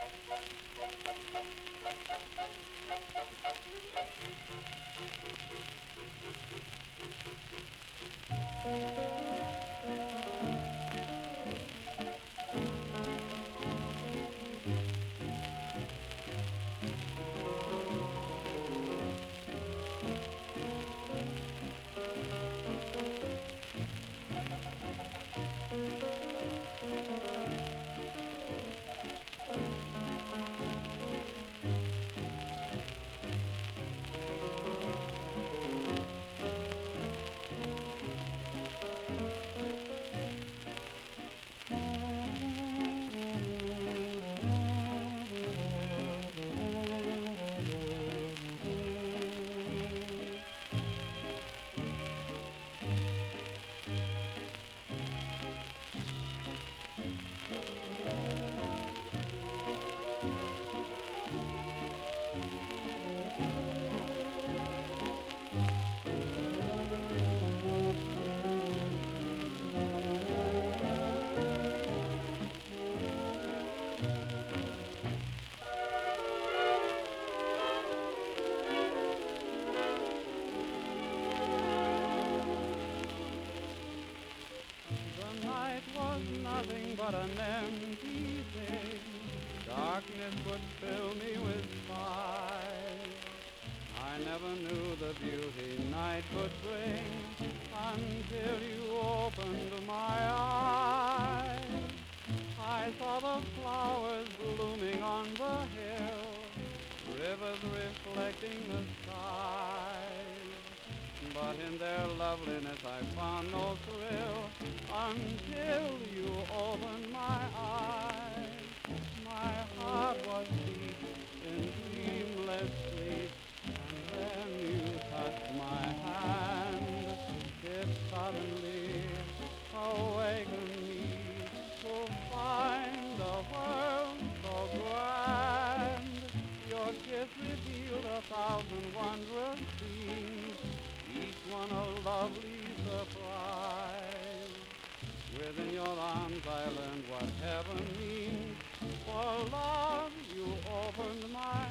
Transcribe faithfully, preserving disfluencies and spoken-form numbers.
The night was nothing but an empty thing. Darkness would fill me with sight. I never knew the beauty night could bring until you opened my eyes. I saw the flowers blooming on the hill, rivers reflecting the skies. But in their loveliness I found no thrill until you opened my eyes. My heart was deep in dreamless sleep, and then you touched my hand. It suddenly awakened me to find the world so grand. Your kiss revealed a thousand wondrous scenes, each one a lovely surprise. Within your arms I learned what heaven means. For love you opened my